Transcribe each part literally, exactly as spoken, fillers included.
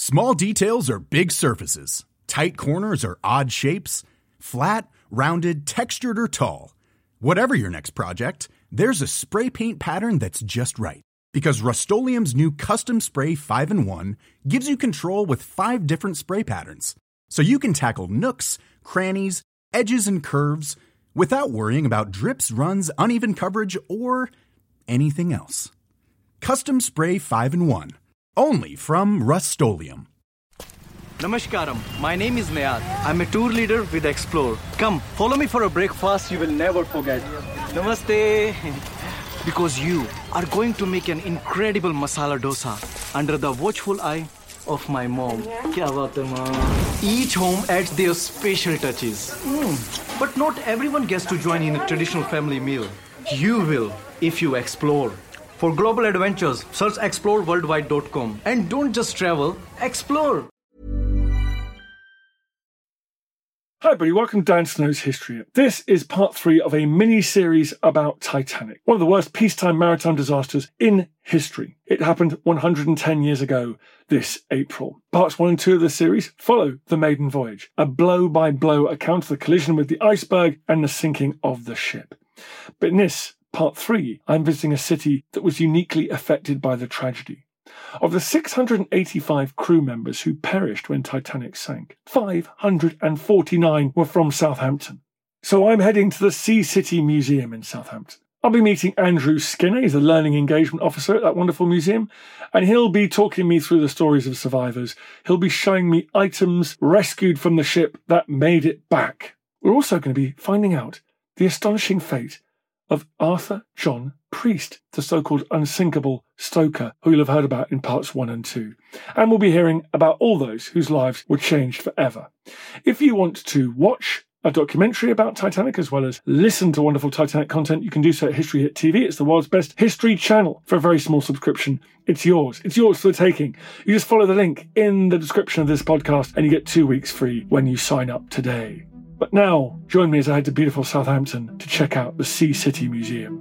Small details are big surfaces. Tight corners are odd shapes. Flat, rounded, textured, or tall. Whatever your next project, there's a spray paint pattern that's just right. Because Rust-Oleum's new Custom Spray five in one gives you control with five different spray patterns. So you can tackle nooks, crannies, edges, and curves without worrying about drips, runs, uneven coverage, or anything else. Custom Spray five in one. Only from Rust-Oleum. Namaskaram. My name is Nayad. I'm a tour leader with Explore. Come, follow me for a breakfast you will never forget. Namaste. Because you are going to make an incredible masala dosa under the watchful eye of my mom. Kya baat hai, mom? Each home adds their special touches. Mm. But not everyone gets to join in a traditional family meal. You will if you explore. For global adventures, search explore worldwide dot com. And don't just travel, explore. Hi everybody, welcome to Dan Snow's History. This is part three of a mini-series about Titanic, one of the worst peacetime maritime disasters in history. It happened one hundred ten years ago this April. Parts one and two of the series follow the maiden voyage, a blow-by-blow account of the collision with the iceberg and the sinking of the ship. But in this Part three, I'm visiting a city that was uniquely affected by the tragedy. Of the six hundred eighty-five crew members who perished when Titanic sank, five hundred forty-nine were from Southampton. So I'm heading to the Sea City Museum in Southampton. I'll be meeting Andrew Skinner, he's the Learning Engagement Officer at that wonderful museum, and he'll be talking me through the stories of survivors. He'll be showing me items rescued from the ship that made it back. We're also going to be finding out the astonishing fate of Arthur John Priest, the so-called unsinkable stoker who you'll have heard about in parts one and two. And we'll be hearing about all those whose lives were changed forever. If you want to watch a documentary about Titanic as well as listen to wonderful Titanic content, you can do so at History Hit T V. It's the world's best history channel for a very small subscription. It's yours. It's yours for the taking. You just follow the link in the description of this podcast and you get two weeks free when you sign up today. But now, join me as I head to beautiful Southampton to check out the Sea City Museum.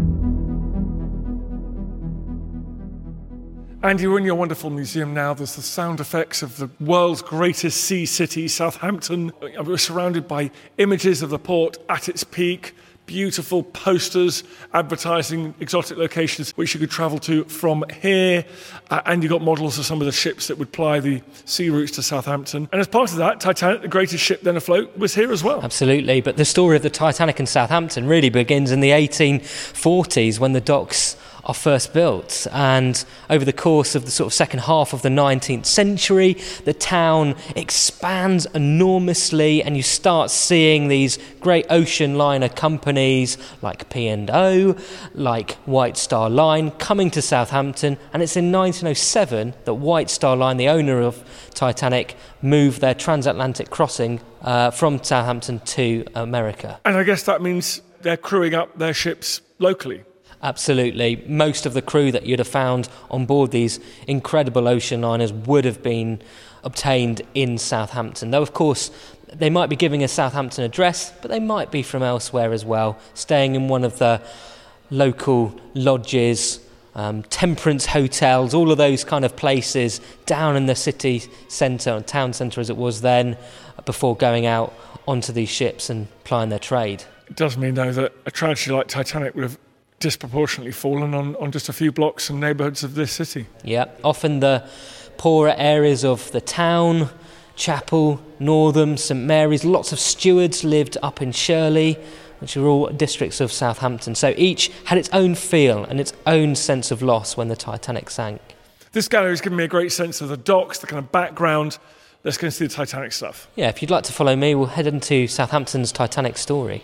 Andy, we're in your wonderful museum now. There's the sound effects of the world's greatest sea city, Southampton. We're surrounded by images of the port at its peak, beautiful posters advertising exotic locations which you could travel to from here. Uh, and you've got models of some of the ships that would ply the sea routes to Southampton. And as part of that, Titanic, the greatest ship then afloat, was here as well. Absolutely. But the story of the Titanic and Southampton really begins in the eighteen forties when the docks are first built, and over the course of the sort of second half of the nineteenth century the town expands enormously and you start seeing these great ocean liner companies like P and O, like White Star Line coming to Southampton, and it's in nineteen oh seven that White Star Line, the owner of Titanic, moved their transatlantic crossing uh, from Southampton to America. And I guess that means they're crewing up their ships locally. Absolutely. Most of the crew that you'd have found on board these incredible ocean liners would have been obtained in Southampton. Though, of course, they might be giving a Southampton address, but they might be from elsewhere as well, staying in one of the local lodges, um, temperance hotels, all of those kind of places down in the city centre, or town centre as it was then, before going out onto these ships and plying their trade. It does mean, though, that a tragedy like Titanic would have disproportionately fallen on, on just a few blocks and neighbourhoods of this city. Yeah, often the poorer areas of the town, Chapel, Northam, St Mary's, lots of stewards lived up in Shirley, which are all districts of Southampton. So each had its own feel and its own sense of loss when the Titanic sank. This gallery has given me a great sense of the docks, the kind of background. Let's go and see the Titanic stuff. Yeah, if you'd like to follow me, we'll head into Southampton's Titanic story.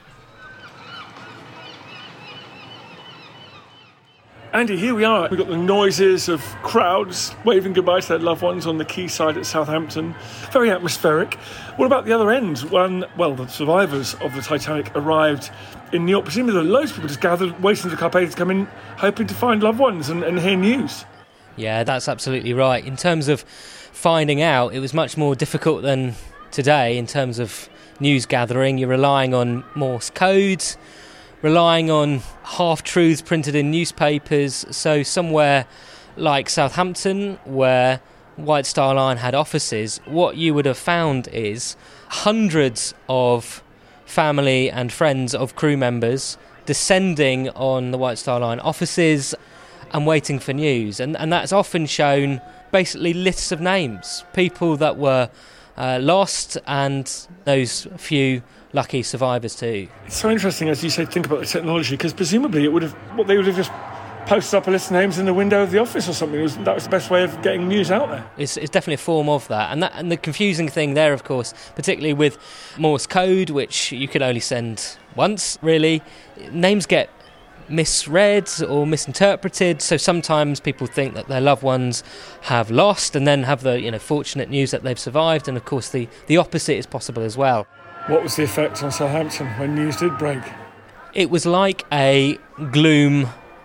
Andy, here we are. We've got the noises of crowds waving goodbye to their loved ones on the quayside at Southampton. Very atmospheric. What about the other end? When, well, the survivors of the Titanic arrived in New York. Presumably there were loads of people just gathered, waiting for the Carpathia to come in, hoping to find loved ones and, and hear news. Yeah, that's absolutely right. In terms of finding out, it was much more difficult than today in terms of news gathering. You're relying on Morse codes, relying on half-truths printed in newspapers. So somewhere like Southampton, where White Star Line had offices, what you would have found is hundreds of family and friends of crew members descending on the White Star Line offices and waiting for news. And, and that's often shown basically lists of names, people that were uh, lost and those few lucky survivors too. It's so interesting, as you say, think about the technology, because presumably it would have, what they would have just posted up a list of names in the window of the office or something. It was, that was the best way of getting news out there. It's, it's definitely a form of that. And that, and the confusing thing there, of course, particularly with Morse code, which you could only send once, really, names get misread or misinterpreted, so sometimes people think that their loved ones have lost and then have the, you know, fortunate news that they've survived, and of course the, the opposite is possible as well. What was the effect on Southampton when news did break? It was like a gloom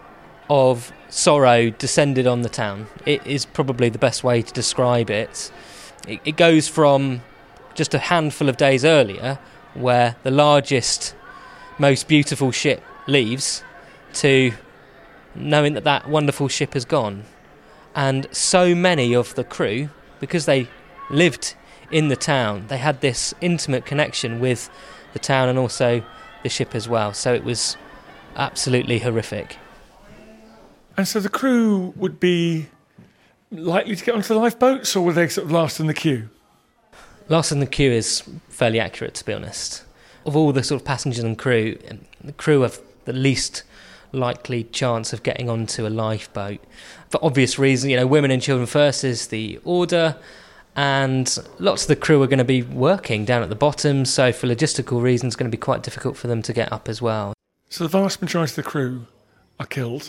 of sorrow descended on the town. It is probably the best way to describe it. It, it goes from just a handful of days earlier, where the largest, most beautiful ship leaves, to knowing that that wonderful ship has gone. And so many of the crew, because they lived in the town, they had this intimate connection with the town and also the ship as well. So it was absolutely horrific. And so the crew would be likely to get onto the lifeboats, or were they sort of last in the queue? Last in the queue is fairly accurate, to be honest. Of all the sort of passengers and crew, the crew have the least likely chance of getting onto a lifeboat. For obvious reasons, you know, women and children first is the order, and lots of the crew are going to be working down at the bottom, so for logistical reasons it's going to be quite difficult for them to get up as well. So the vast majority of the crew are killed,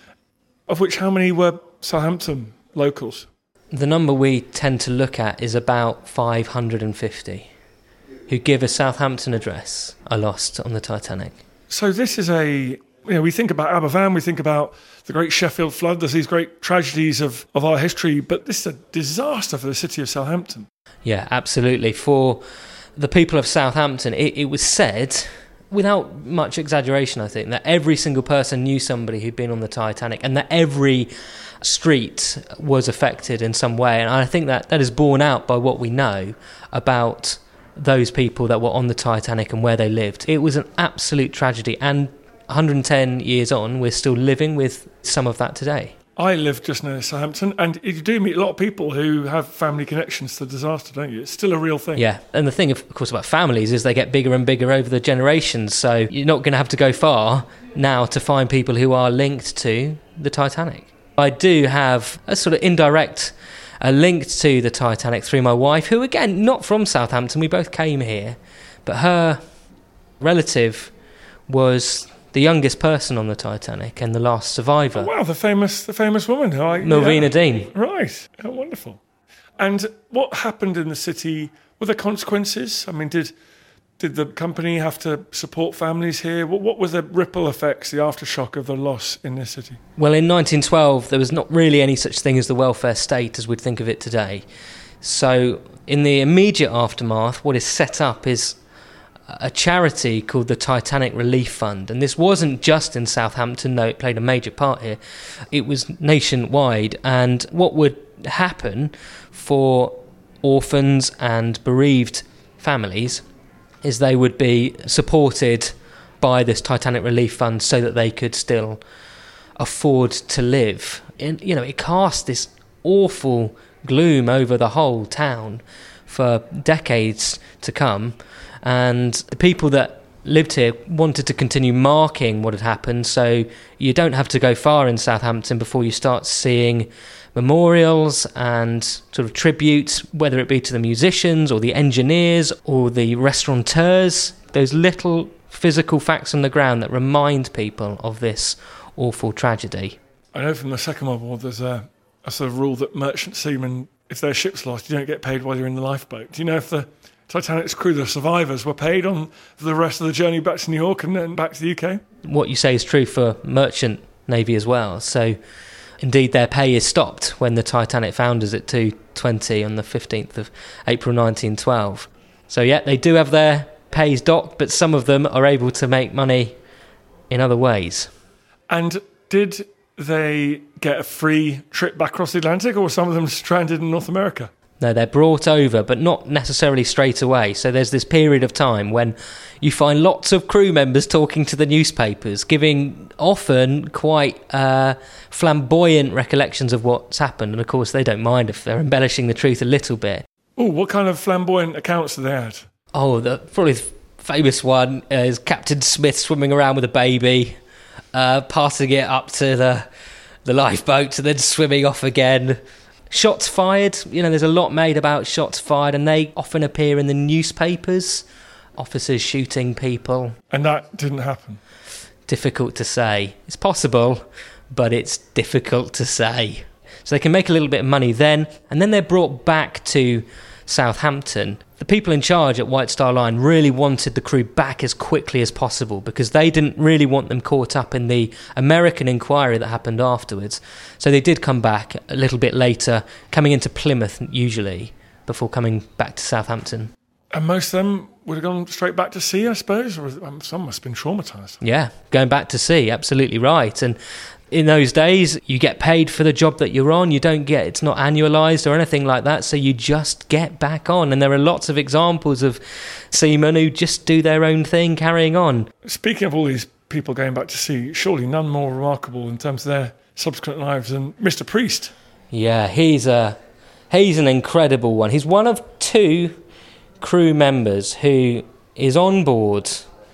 of which how many were Southampton locals? The number we tend to look at is about five hundred fifty who give a Southampton address are lost on the Titanic. So this is a, you know, we think about Aberfan, we think about the Great Sheffield Flood, there's these great tragedies of, of our history, but this is a disaster for the city of Southampton. Yeah, absolutely. For the people of Southampton, it, it was said, without much exaggeration, I think, that every single person knew somebody who'd been on the Titanic, and that every street was affected in some way. And I think that that is borne out by what we know about those people that were on the Titanic and where they lived. It was an absolute tragedy, and one hundred ten years on, we're still living with some of that today. I live just near Southampton, and you do meet a lot of people who have family connections to the disaster, don't you? It's still a real thing. Yeah, and the thing, of course, about families is they get bigger and bigger over the generations, so you're not going to have to go far now to find people who are linked to the Titanic. I do have a sort of indirect uh, link to the Titanic through my wife, who, again, not from Southampton, we both came here, but her relative was the youngest person on the Titanic and the last survivor. Oh, wow, the famous the famous woman. Who I, Malvina yeah. Dean. Right, oh, wonderful. And what happened in the city? Were there consequences? I mean, did did the company have to support families here? What, what were the ripple effects, the aftershock of the loss in this city? Well, in nineteen twelve, there was not really any such thing as the welfare state as we'd think of it today. So in the immediate aftermath, what is set up is a charity called the Titanic Relief Fund, and this wasn't just in Southampton, though it played a major part here. It was nationwide, and what would happen for orphans and bereaved families is they would be supported by this Titanic Relief Fund so that they could still afford to live. And, you know, it cast this awful gloom over the whole town for decades to come. And the people that lived here wanted to continue marking what had happened, so you don't have to go far in Southampton before you start seeing memorials and sort of tributes, whether it be to the musicians or the engineers or the restaurateurs, those little physical facts on the ground that remind people of this awful tragedy. I know from the Second World War there's a, a sort of rule that merchant seamen, if their ship's lost, you don't get paid while you're in the lifeboat. Do you know if the Titanic's crew, the survivors, were paid on the rest of the journey back to New York and then back to the U K? What you say is true for merchant navy as well. So, indeed, their pay is stopped when the Titanic founders at two twenty on the fifteenth of April nineteen twelve. So, yeah, they do have their pays docked, but some of them are able to make money in other ways. And did they get a free trip back across the Atlantic, or some of them stranded in North America? No, they're brought over, but not necessarily straight away. So there's this period of time when you find lots of crew members talking to the newspapers, giving often quite uh, flamboyant recollections of what's happened. And of course, they don't mind if they're embellishing the truth a little bit. Oh, what kind of flamboyant accounts do they add? Oh, the probably the famous one is Captain Smith swimming around with a baby, uh, passing it up to the the lifeboat and then swimming off again. Shots fired, you know, there's a lot made about shots fired, and they often appear in the newspapers, officers shooting people. And that didn't happen? Difficult to say. It's possible, but it's difficult to say. So they can make a little bit of money then, and then they're brought back to Southampton. The people in charge at White Star Line really wanted the crew back as quickly as possible because they didn't really want them caught up in the American inquiry that happened afterwards. So they did come back a little bit later, coming into Plymouth usually, before coming back to Southampton. And most of them would have gone straight back to sea, I suppose? Or um, some must have been traumatised. Yeah, going back to sea, absolutely right. And in those days, you get paid for the job that you're on. You don't get, it's not annualised or anything like that, so you just get back on. And there are lots of examples of seamen who just do their own thing, carrying on. Speaking of all these people going back to sea, surely none more remarkable in terms of their subsequent lives than Mister Priest. Yeah, he's a he's an incredible one. He's one of two crew members who is on board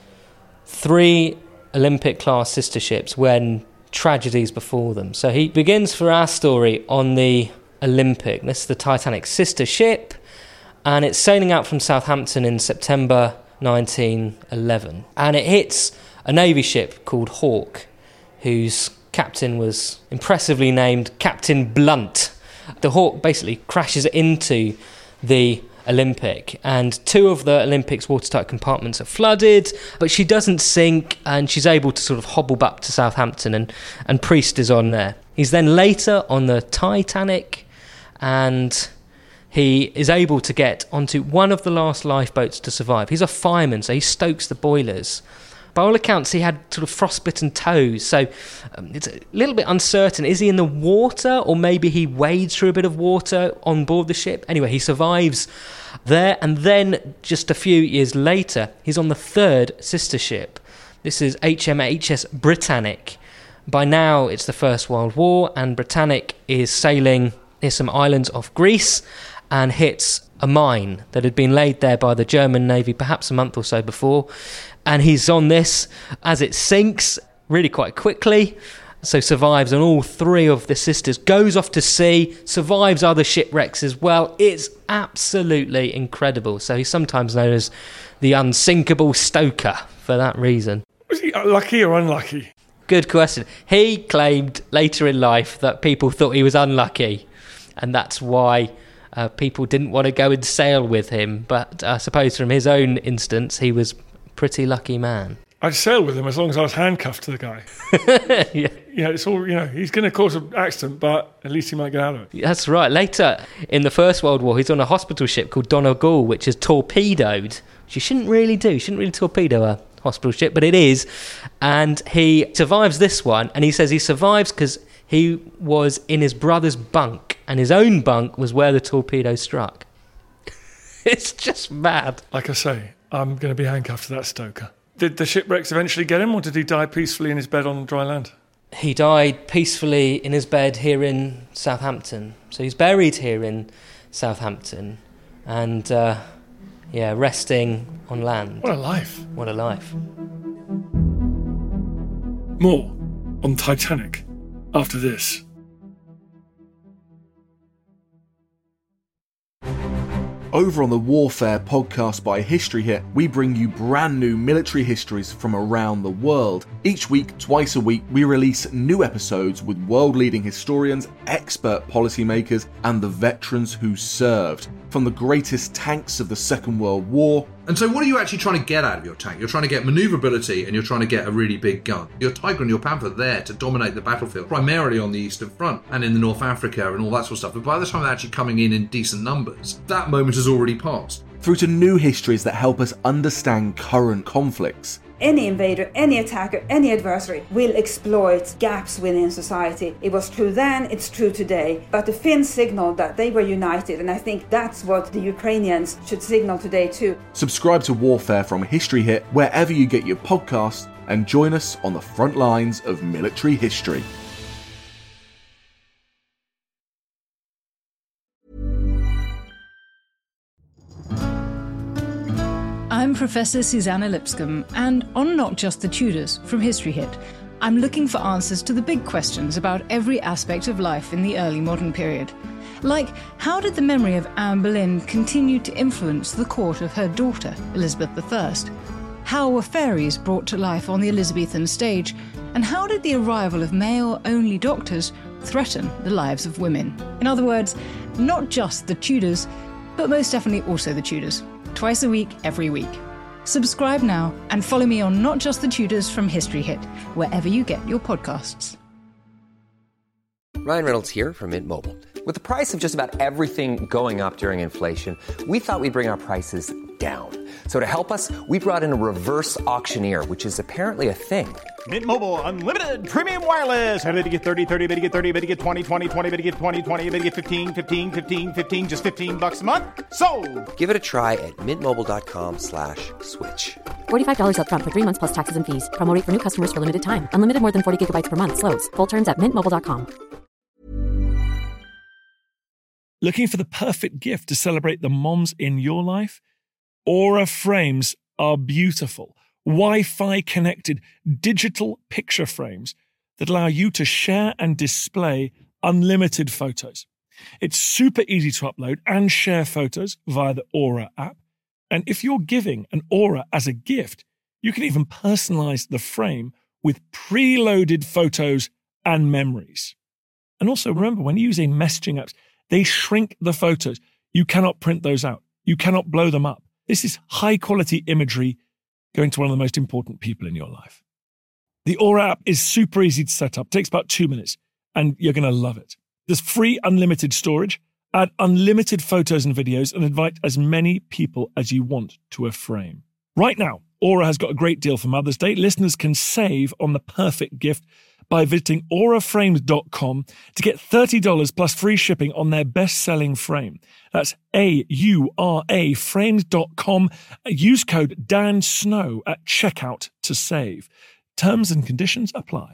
three Olympic-class sister ships when tragedies befall them. So he begins for our story on the Olympic. This is the Titanic's sister ship, and it's sailing out from Southampton in September nineteen eleven. And it hits a Navy ship called Hawke, whose captain was impressively named Captain Blunt. The Hawke basically crashes into the Olympic, and two of the Olympic's watertight compartments are flooded, but she doesn't sink, and she's able to sort of hobble back to Southampton, and, and Priest is on there. He's then later on the Titanic, and he is able to get onto one of the last lifeboats to survive. He's a fireman, so he stokes the boilers. By all accounts, he had sort of frostbitten toes, so um, it's a little bit uncertain. Is he in the water, or maybe he wades through a bit of water on board the ship? Anyway, he survives there, and then just a few years later, he's on the third sister ship. This is H M H S Britannic. By now, it's the First World War, and Britannic is sailing near some islands off Greece and hits a mine that had been laid there by the German Navy perhaps a month or so before. And he's on this as it sinks really quite quickly, so survives on all three of the sisters, goes off to sea, survives other shipwrecks as well. It's absolutely incredible. So he's sometimes known as the unsinkable stoker for that reason. Was he lucky or unlucky? Good question. He claimed later in life that people thought he was unlucky, and that's why uh, people didn't want to go and sail with him. But I suppose from his own instance, he was pretty lucky man. I'd sail with him as long as I was handcuffed to the guy. Yeah. You know, it's all, you know, he's going to cause an accident, but at least he might get out of it. That's right. Later in the First World War, he's on a hospital ship called Donegal, which is torpedoed, which you shouldn't really do. You shouldn't really torpedo a hospital ship, but it is. And he survives this one, and he says he survives because he was in his brother's bunk, and his own bunk was where the torpedo struck. It's just mad. Like I say, I'm going to be handcuffed to that stoker. Did the shipwrecks eventually get him, or did he die peacefully in his bed on dry land? He died peacefully in his bed here in Southampton. So he's buried here in Southampton and, uh, yeah, resting on land. What a life. What a life. More on Titanic after this. Over on the Warfare podcast by History Hit, we bring you brand new military histories from around the world. Each week, twice a week, we release new episodes with world-leading historians, expert policymakers, and the veterans who served. From the greatest tanks of the Second World War. And so what are you actually trying to get out of your tank? You're trying to get manoeuvrability, and you're trying to get a really big gun. Your Tiger and your Panther there to dominate the battlefield, primarily on the Eastern Front and in the North Africa and all that sort of stuff. But by the time they're actually coming in in decent numbers, that moment has already passed. Through to new histories that help us understand current conflicts. any invader, any attacker, any adversary will exploit gaps within society. It was true then, it's true today. But the Finns signaled that they were united, and I think that's what the Ukrainians should signal today too. Subscribe to Warfare from History Hit wherever you get your podcasts and join us on the front lines of military history. I'm Professor Susanna Lipscomb, and on Not Just the Tudors from History Hit, I'm looking for answers to the big questions about every aspect of life in the early modern period. Like, how did the memory of Anne Boleyn continue to influence the court of her daughter, Elizabeth the First? How were fairies brought to life on the Elizabethan stage? And how did the arrival of male-only doctors threaten the lives of women? In other words, not just the Tudors, but most definitely also the Tudors. Twice a week, every week. Subscribe now and follow me on Not Just the Tudors from History Hit, wherever you get your podcasts. Ryan Reynolds here from Mint Mobile. With the price of just about everything going up during inflation, we thought we'd bring our prices down. So to help us, we brought in a reverse auctioneer, which is apparently a thing. Mint Mobile Unlimited Premium Wireless. How to get thirty, thirty, how to get thirty, how to get twenty, twenty, twenty, how to get twenty, twenty, how to get fifteen, fifteen, fifteen, fifteen, just fifteen bucks a month? Sold! Give it a try at mintmobile.com slash switch. forty-five dollars up front for three months plus taxes and fees. Promo rate for new customers for limited time. Unlimited more than forty gigabytes per month. Slows full terms at mint mobile dot com. Looking for the perfect gift to celebrate the moms in your life? Aura frames are beautiful, Wi-Fi connected digital picture frames that allow you to share and display unlimited photos. It's super easy to upload and share photos via the Aura app. And if you're giving an Aura as a gift, you can even personalize the frame with preloaded photos and memories. And also remember, when using messaging apps, they shrink the photos. You cannot print those out. You cannot blow them up. This is high-quality imagery going to one of the most important people in your life. The Aura app is super easy to set up. It takes about two minutes, and you're going to love it. There's free unlimited storage, add unlimited photos and videos, and invite as many people as you want to a frame. Right now, Aura has got a great deal for Mother's Day. Listeners can save on the perfect gift by visiting aura frames dot com to get thirty dollars plus free shipping on their best-selling frame. That's A U R A frames dot com. Use code Dan Snow at checkout to save. Terms and conditions apply.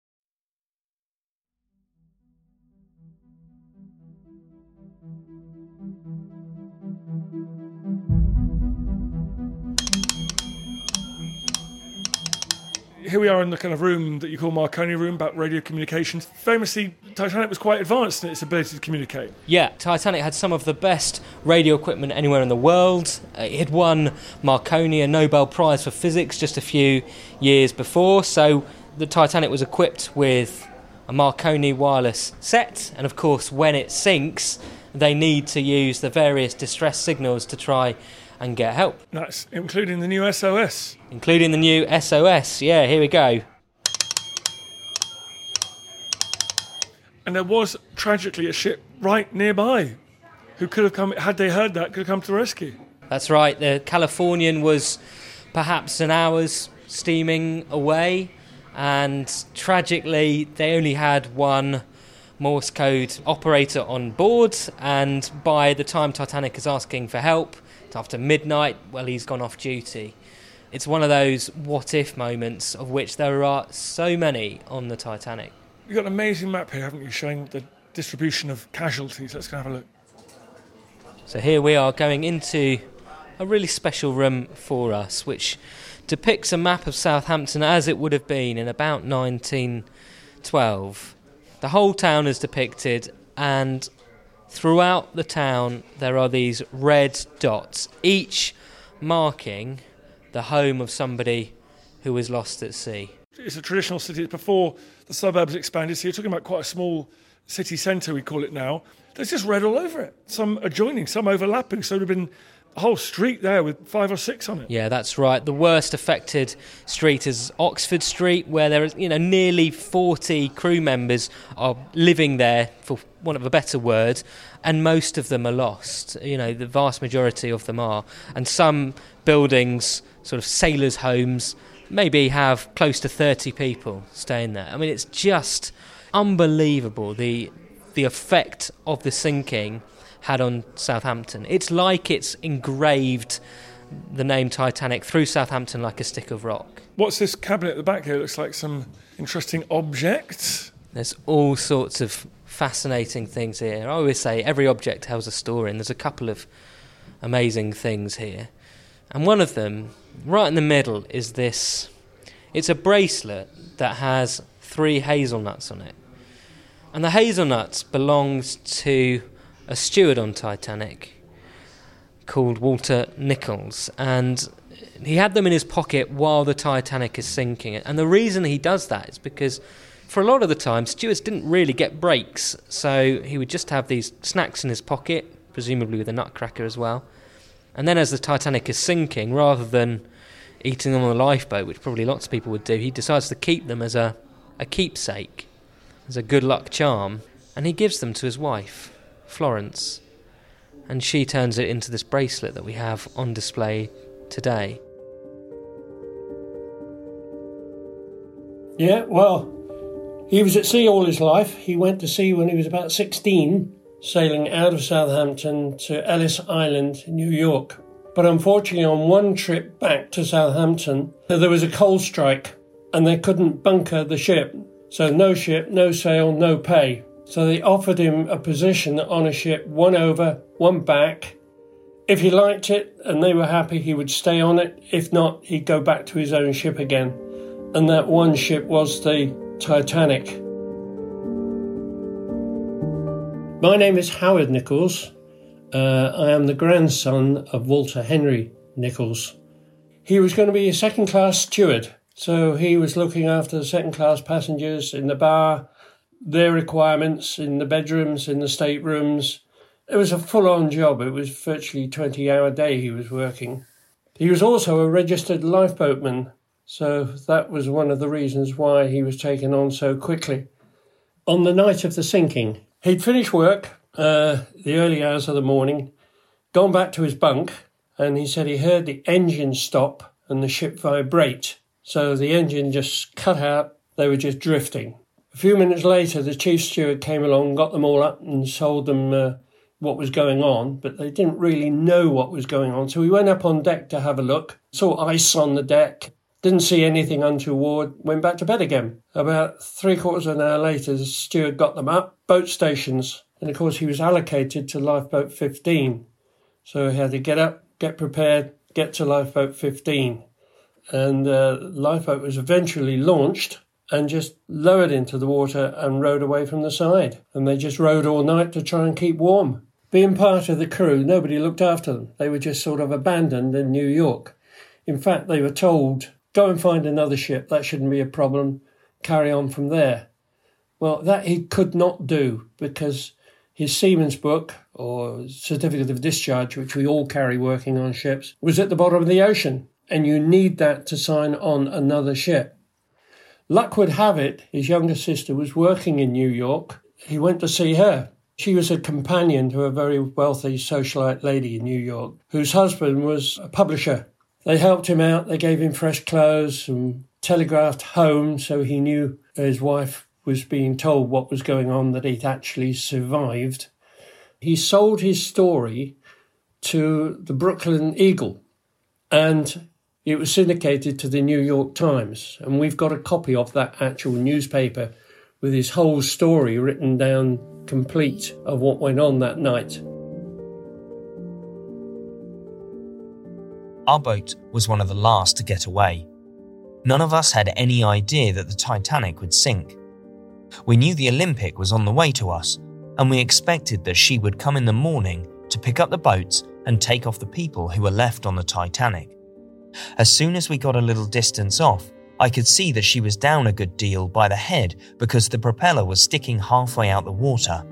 Here we are in the kind of room that you call Marconi room, about radio communications. Famously, Titanic was quite advanced in its ability to communicate. Yeah, Titanic had some of the best radio equipment anywhere in the world. Uh, it had won Marconi a Nobel Prize for Physics just a few years before, so the Titanic was equipped with a Marconi wireless set, and of course when it sinks, they need to use the various distress signals to try and get help. That's including the new S O S. Including the new S O S, yeah, here we go. And there was, tragically, a ship right nearby who could have come, had they heard that, could have come to the rescue. That's right, the Californian was perhaps an hour's steaming away, and tragically they only had one Morse code operator on board, and by the time Titanic is asking for help, after midnight, well, he's gone off duty. It's one of those what-if moments of which there are so many on the Titanic. You've got an amazing map here, haven't you, showing the distribution of casualties. Let's go have a look. So here we are going into a really special room for us, which depicts a map of Southampton as it would have been in about nineteen twelve. The whole town is depicted, and throughout the town there are these red dots, each marking the home of somebody who was lost at sea. It's a traditional city. It's before the suburbs expanded, so you're talking about quite a small city centre, we call it now. There's just red all over it. Some adjoining, some overlapping, so there would have been a whole street there with five or six on it. Yeah, that's right. The worst affected street is Oxford Street, where there is, you know, nearly forty crew members are living there, for want of a better word, and most of them are lost. You know, the vast majority of them are. And some buildings, sort of sailors' homes, maybe have close to thirty people staying there. I mean, it's just unbelievable the the effect of the sinking had on Southampton. It's like it's engraved the name Titanic through Southampton like a stick of rock. What's this cabinet at the back here? It looks like some interesting objects. There's all sorts of fascinating things here. I always say every object tells a story, and there's a couple of amazing things here. And one of them, right in the middle, is this. It's a bracelet that has three hazelnuts on it. And the hazelnuts belongs to a steward on Titanic called Walter Nichols, and he had them in his pocket while the Titanic is sinking. And the reason he does that is because for a lot of the time stewards didn't really get breaks, so he would just have these snacks in his pocket, presumably with a nutcracker as well. And then as the Titanic is sinking, rather than eating them on the lifeboat, which probably lots of people would do, he decides to keep them as a, a keepsake, as a good luck charm, and he gives them to his wife, Florence, and she turns it into this bracelet that we have on display today. Yeah, well, he was at sea all his life. He went to sea when he was about sixteen, sailing out of Southampton to Ellis Island in New York. But unfortunately, on one trip back to Southampton, there was a coal strike and they couldn't bunker the ship. So no ship, no sail, no pay. So they offered him a position on a ship, one over, one back. If he liked it and they were happy, he would stay on it. If not, he'd go back to his own ship again. And that one ship was the Titanic. My name is Howard Nichols. Uh, I am the grandson of Walter Henry Nichols. He was going to be a second-class steward, so he was looking after the second-class passengers in the bar, their requirements in the bedrooms, in the staterooms. It was a full-on job. It was virtually a twenty-hour day he was working. He was also a registered lifeboatman, so that was one of the reasons why he was taken on so quickly. On the night of the sinking, he'd finished work, uh, the early hours of the morning, gone back to his bunk, and he said he heard the engine stop and the ship vibrate. So the engine just cut out, they were just drifting. A few minutes later, the chief steward came along, got them all up and told them uh, what was going on, but they didn't really know what was going on. So we went up on deck to have a look, saw ice on the deck, didn't see anything untoward, went back to bed again. About three quarters of an hour later, the steward got them up, boat stations, and of course he was allocated to lifeboat fifteen. So he had to get up, get prepared, get to lifeboat fifteen. And uh, lifeboat was eventually launched and just lowered into the water and rowed away from the side. And they just rowed all night to try and keep warm. Being part of the crew, nobody looked after them. They were just sort of abandoned in New York. In fact, they were told, go and find another ship, that shouldn't be a problem, carry on from there. Well, that he could not do because his seaman's book, or certificate of discharge, which we all carry working on ships, was at the bottom of the ocean, and you need that to sign on another ship. Luck would have it, his younger sister was working in New York. He went to see her. She was a companion to a very wealthy socialite lady in New York, whose husband was a publisher. They helped him out, they gave him fresh clothes and telegraphed home so he knew his wife was being told what was going on, that he'd actually survived. He sold his story to the Brooklyn Eagle and it was syndicated to the New York Times. And we've got a copy of that actual newspaper with his whole story written down complete of what went on that night. Our boat was one of the last to get away. None of us had any idea that the Titanic would sink. We knew the Olympic was on the way to us, and we expected that she would come in the morning to pick up the boats and take off the people who were left on the Titanic. As soon as we got a little distance off, I could see that she was down a good deal by the head because the propeller was sticking halfway out the water.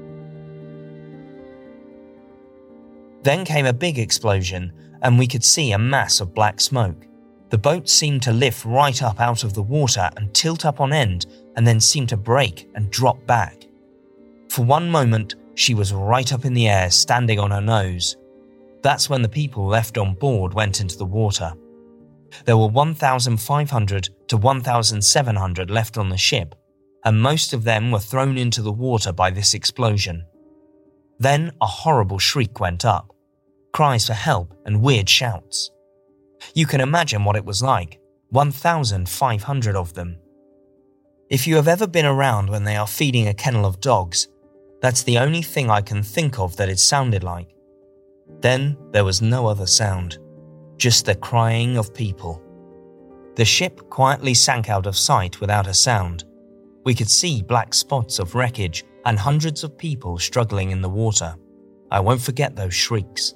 Then came a big explosion, and we could see a mass of black smoke. The boat seemed to lift right up out of the water and tilt up on end, and then seemed to break and drop back. For one moment, she was right up in the air, standing on her nose. That's when the people left on board went into the water. There were one thousand five hundred to one thousand seven hundred left on the ship, and most of them were thrown into the water by this explosion. Then a horrible shriek went up, cries for help and weird shouts. You can imagine what it was like, one thousand five hundred of them. If you have ever been around when they are feeding a kennel of dogs, that's the only thing I can think of that it sounded like. Then there was no other sound, just the crying of people. The ship quietly sank out of sight without a sound. We could see black spots of wreckage and hundreds of people struggling in the water. I won't forget those shrieks.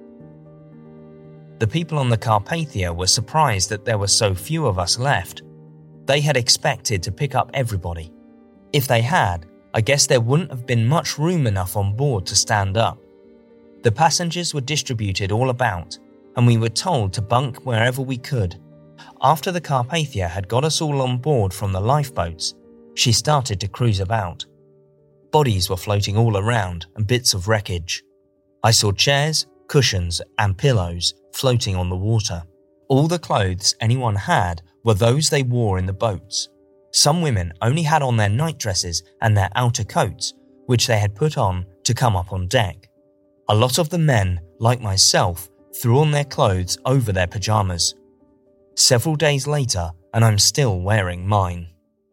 The people on the Carpathia were surprised that there were so few of us left. They had expected to pick up everybody. If they had, I guess there wouldn't have been much room enough on board to stand up. The passengers were distributed all about, and we were told to bunk wherever we could. After the Carpathia had got us all on board from the lifeboats, she started to cruise about. Bodies were floating all around and bits of wreckage. I saw chairs, cushions, and pillows floating on the water. All the clothes anyone had were those they wore in the boats. Some women only had on their nightdresses and their outer coats, which they had put on to come up on deck. A lot of the men, like myself, threw on their clothes over their pyjamas. Several days later, and I'm still wearing mine.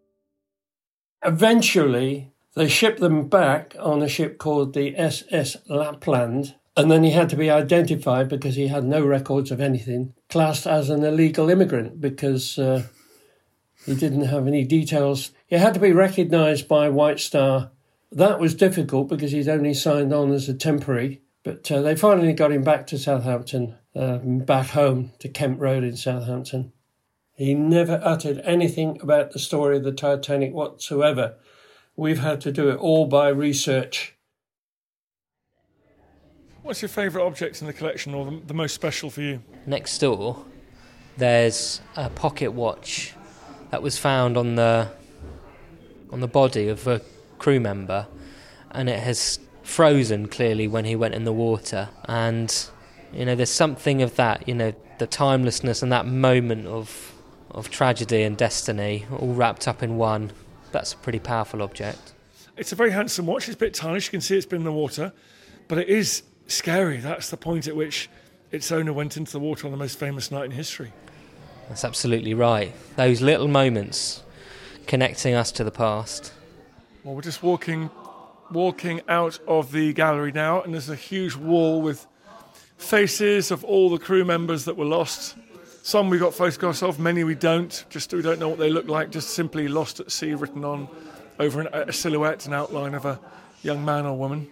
Eventually, they shipped them back on a ship called the S S Lapland, and then he had to be identified because he had no records of anything, classed as an illegal immigrant because uh, he didn't have any details. He had to be recognised by White Star. That was difficult because he'd only signed on as a temporary, but uh, they finally got him back to Southampton, uh, back home to Kent Road in Southampton. He never uttered anything about the story of the Titanic whatsoever. We've had to do it all by research. What's your favourite object in the collection, or the, the most special for you? Next door, there's a pocket watch that was found on the on the body of a crew member, and it has frozen clearly when he went in the water. And you know, there's something of that, you know, the timelessness and that moment of of tragedy and destiny all wrapped up in one. That's a pretty powerful object. It's a very handsome watch. It's a bit tarnished. You can see it's been in the water, but it is scary. That's the point at which its owner went into the water on the most famous night in history. That's absolutely right. Those little moments connecting us to the past. Well, we're just walking walking out of the gallery now, and there's a huge wall with faces of all the crew members that were lost. Some we got photographs of, many we don't. Just we don't know what they look like, just simply lost at sea written on over an, a silhouette, an outline of a young man or woman.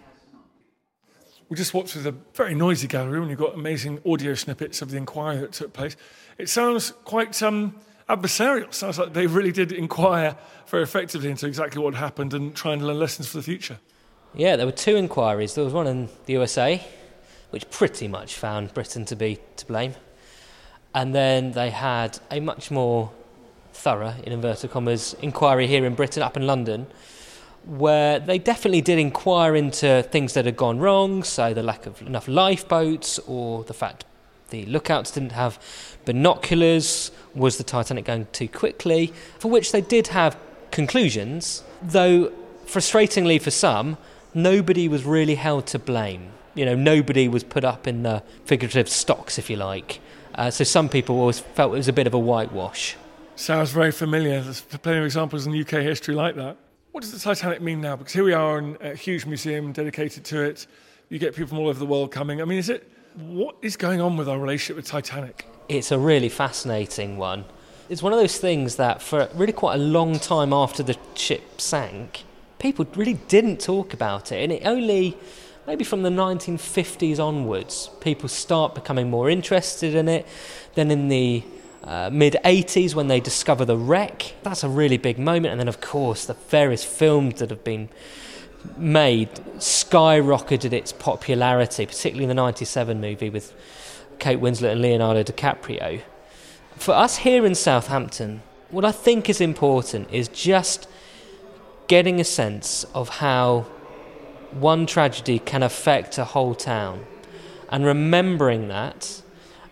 We just walked through the very noisy gallery and you've got amazing audio snippets of the inquiry that took place. It sounds quite um, adversarial. It sounds like they really did inquire very effectively into exactly what happened and try and learn lessons for the future. Yeah, there were two inquiries. There was one in the U S A, which pretty much found Britain to be to blame. And then they had a much more thorough, in inverted commas, inquiry here in Britain, up in London, where they definitely did inquire into things that had gone wrong, so the lack of enough lifeboats, or the fact the lookouts didn't have binoculars, was the Titanic going too quickly, for which they did have conclusions, though frustratingly for some, nobody was really held to blame. You know, nobody was put up in the figurative stocks, if you like. Uh, so some people always felt it was a bit of a whitewash. Sounds very familiar. There's plenty of examples in U K history like that. What does the Titanic mean now? Because here we are in a huge museum dedicated to it. You get people from all over the world coming. I mean, is it what is going on with our relationship with Titanic? It's a really fascinating one. It's one of those things that for really quite a long time after the ship sank, people really didn't talk about it. And it only, maybe from the nineteen fifties onwards, people start becoming more interested in it. Then in the Uh, mid-eighties, when they discover the wreck, that's a really big moment. And then, of course, the various films that have been made skyrocketed its popularity, particularly in the ninety-seven movie with Kate Winslet and Leonardo DiCaprio. For us here in Southampton, what I think is important is just getting a sense of how one tragedy can affect a whole town, and remembering that,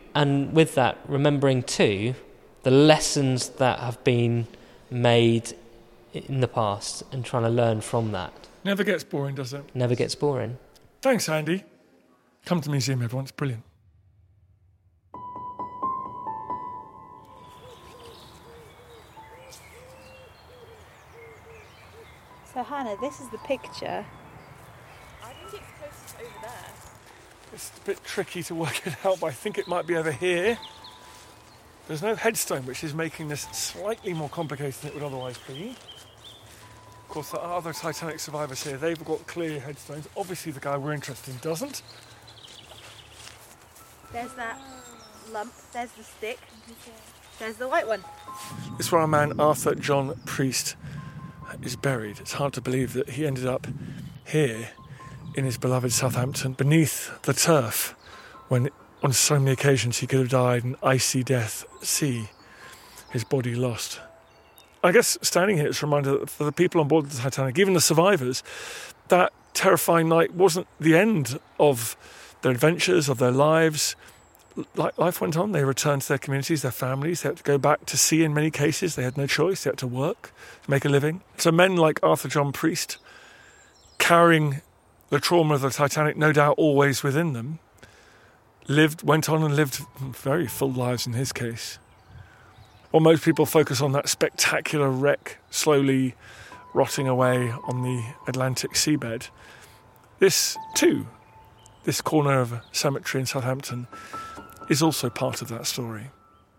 And with that, remembering too the lessons that have been made in the past and trying to learn from that. Never gets boring, does it? Never gets boring. Thanks, Andy. Come to the museum, everyone. It's brilliant. So, Hannah, this is the picture. I think it's closest over there. It's a bit tricky to work it out, but I think it might be over here. There's no headstone, which is making this slightly more complicated than it would otherwise be. Of course, there are other Titanic survivors here. They've got clear headstones. Obviously, the guy we're interested in doesn't. There's that lump. There's the stick. There's the white one. This is where our man Arthur John Priest is buried. It's hard to believe that he ended up here in his beloved Southampton, beneath the turf, when on so many occasions he could have died an icy death at sea, his body lost. I guess standing here is a reminder that for the people on board the Titanic, even the survivors, that terrifying night wasn't the end of their adventures, of their lives. Life went on. They returned to their communities, their families. They had to go back to sea in many cases. They had no choice. They had to work to make a living. So men like Arthur John Priest, carrying the trauma of the Titanic, no doubt always within them, lived, went on and lived very full lives in his case. While most people focus on that spectacular wreck slowly rotting away on the Atlantic seabed, this too, this corner of a cemetery in Southampton, is also part of that story.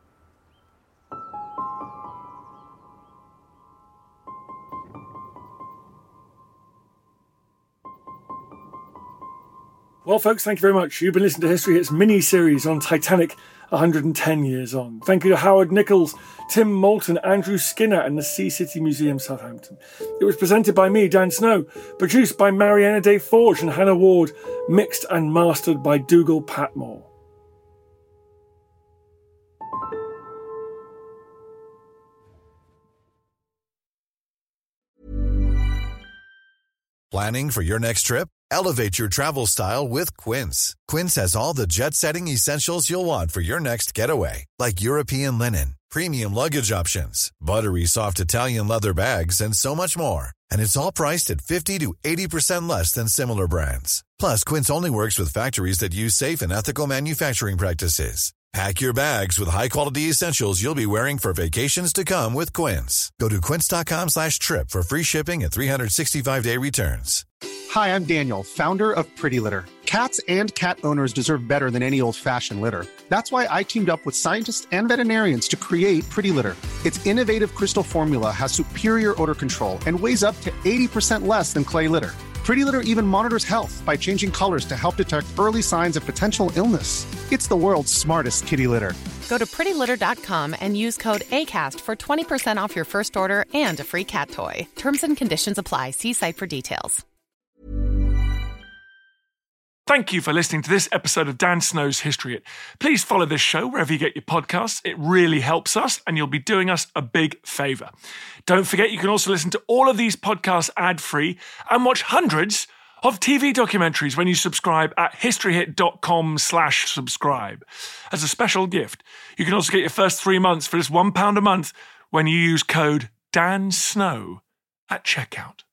Well, folks, thank you very much. You've been listening to History Hits mini-series on Titanic one hundred ten years on. Thank you to Howard Nichols, Tim Moulton, Andrew Skinner and the Sea City Museum, Southampton. It was presented by me, Dan Snow, produced by Mariana Day Forge and Hannah Ward, mixed and mastered by Dougal Patmore. Planning for your next trip? Elevate your travel style with Quince. Quince has all the jet-setting essentials you'll want for your next getaway, like European linen, premium luggage options, buttery soft Italian leather bags, and so much more. And it's all priced at fifty to eighty percent less than similar brands. Plus, Quince only works with factories that use safe and ethical manufacturing practices. Pack your bags with high-quality essentials you'll be wearing for vacations to come with Quince. Go to quince.com slash trip for free shipping and three sixty-five day returns. Hi, I'm Daniel, founder of Pretty Litter. Cats and cat owners deserve better than any old-fashioned litter. That's why I teamed up with scientists and veterinarians to create Pretty Litter. Its innovative crystal formula has superior odor control and weighs up to eighty percent less than clay litter. Pretty Litter even monitors health by changing colors to help detect early signs of potential illness. It's the world's smartest kitty litter. Go to pretty litter dot com and use code ACAST for twenty percent off your first order and a free cat toy. Terms and conditions apply. See site for details. Thank you for listening to this episode of Dan Snow's History Hit. Please follow this show wherever you get your podcasts. It really helps us and you'll be doing us a big favour. Don't forget you can also listen to all of these podcasts ad-free and watch hundreds of T V documentaries when you subscribe at historyhit.com slash subscribe. As a special gift, you can also get your first three months for just one pound a month when you use code DANSNOW at checkout.